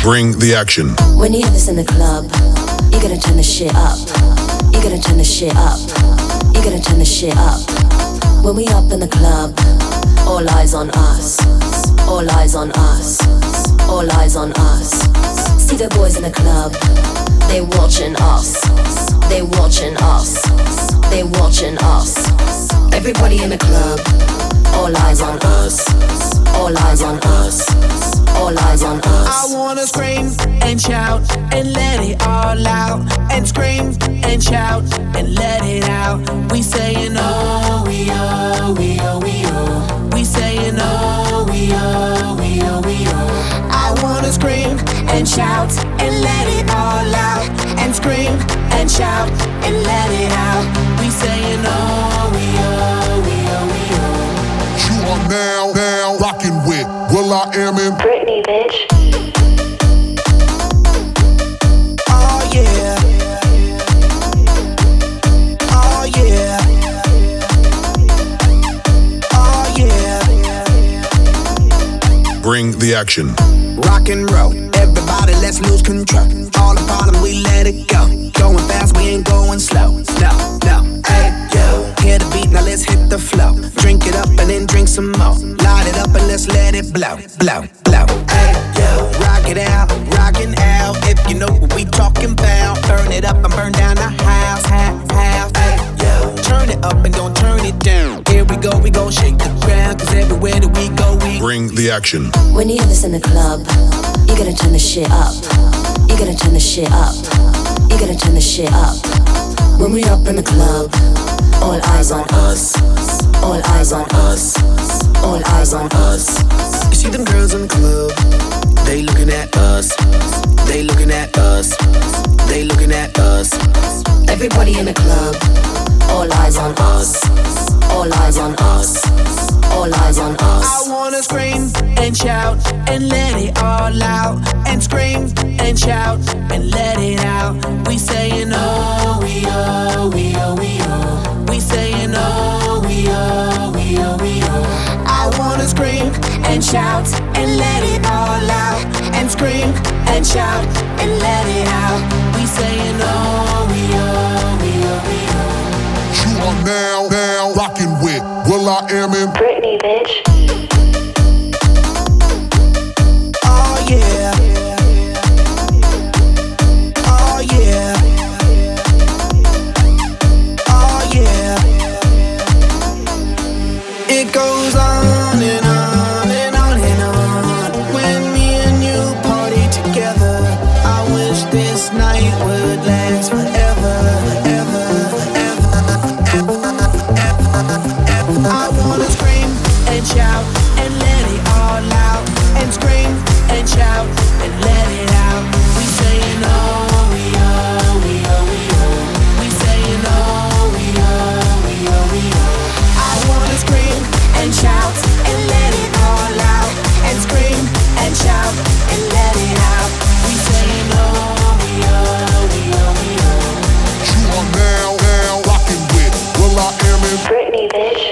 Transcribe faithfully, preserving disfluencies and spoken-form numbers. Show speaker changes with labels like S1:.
S1: Bring the action.
S2: When you hear this in the club, you're gonna turn the shit up. You're gonna turn the shit up. You're gonna turn the shit up. When we up in the club, all eyes on us. All eyes on us. All eyes on us. See the boys in the club, they watching us. They watching us. They watching us. Everybody in the club, all eyes on us. All eyes on us. All eyes on us.
S3: I wanna scream and shout and let it all out. And scream and shout and let it out. We saying oh, we oh, we oh, we oh. We saying oh, we oh, we oh, we oh. I wanna scream and shout and let it all out. And scream and shout and let it out. We saying oh, we oh, we oh, we oh.
S1: You are now, now rocking with Will I Am in
S2: Britney, bitch.
S3: Oh yeah. Oh yeah. Oh yeah.
S1: Bring the action.
S3: Rock and roll, everybody let's lose control. All the bottom we let it go. Going fast, we ain't going slow. No, no, hey yo. Hear the beat, now let's hit the flow. Drink it up and then drink some more. Light it up and let's let it blow, blow, blow. Hey yo, rock it out, rockin' out. If you know what we talking about, burn it up and burn down the house, house, house. Hey yo, turn it up and don't turn it down. Here we go, we gon' shake the ground, 'cause everywhere that we go, we
S1: Bring the action.
S2: When you hear this in the club, you're gonna turn the shit up. You're gonna turn the shit up. You're gonna turn the shit up. When we up in the club, all eyes on us. All eyes on us. All eyes on us.
S3: You see them girls in the club, they looking at us. They looking at us. They looking at us.
S2: Everybody in the club, all eyes on us. All eyes on us. All eyes on us.
S3: I wanna scream and shout and let it all out. And scream and shout and let it out. We saying oh, we oh, we oh, we oh. We saying oh, we oh, we oh, we oh. I wanna scream and shout and let it all out. And scream and shout and let it out. We saying oh, we oh, we oh, we oh.
S1: You are now, now rocking with Will I Am in
S2: Britney, bitch.
S3: Oh yeah. Oh yeah. Oh yeah. It goes on and on and on and on. When me and you party together, I wish this night would last forever, ever, ever, ever, ever, ever. I wanna scream and shout and let it all out. And scream and shout and let it out.